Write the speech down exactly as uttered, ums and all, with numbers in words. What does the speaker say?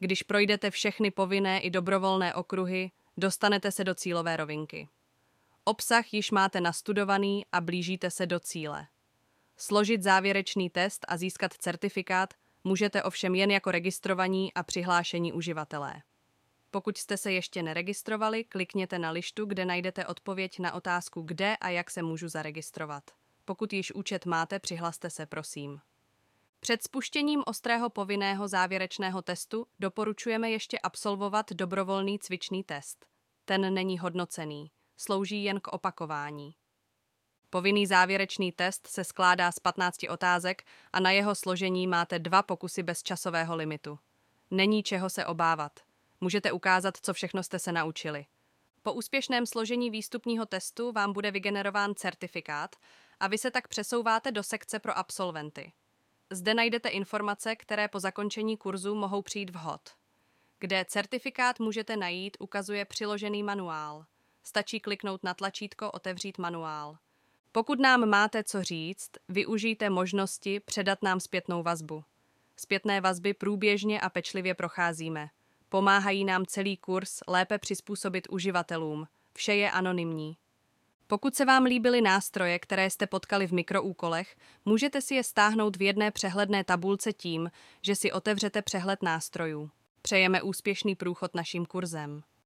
Když projdete všechny povinné i dobrovolné okruhy, dostanete se do cílové rovinky. Obsah již máte nastudovaný a blížíte se do cíle. Složit závěrečný test a získat certifikát můžete ovšem jen jako registrovaní a přihlášení uživatelé. Pokud jste se ještě neregistrovali, klikněte na lištu, kde najdete odpověď na otázku kde a jak se můžu zaregistrovat. Pokud již účet máte, přihlaste se, prosím. Před spuštěním ostrého povinného závěrečného testu doporučujeme ještě absolvovat dobrovolný cvičný test. Ten není hodnocený, slouží jen k opakování. Povinný závěrečný test se skládá z patnácti otázek a na jeho složení máte dva pokusy bez časového limitu. Není čeho se obávat. Můžete ukázat, co všechno jste se naučili. Po úspěšném složení výstupního testu vám bude vygenerován certifikát a vy se tak přesouváte do sekce pro absolventy. Zde najdete informace, které po zakončení kurzu mohou přijít vhod. Kde certifikát můžete najít, ukazuje přiložený manuál. Stačí kliknout na tlačítko Otevřít manuál. Pokud nám máte co říct, využijte možnosti předat nám zpětnou vazbu. Zpětné vazby průběžně a pečlivě procházíme. Pomáhají nám celý kurz lépe přizpůsobit uživatelům. Vše je anonymní. Pokud se vám líbily nástroje, které jste potkali v mikroúkolech, můžete si je stáhnout v jedné přehledné tabulce tím, že si otevřete přehled nástrojů. Přejeme úspěšný průchod naším kurzem.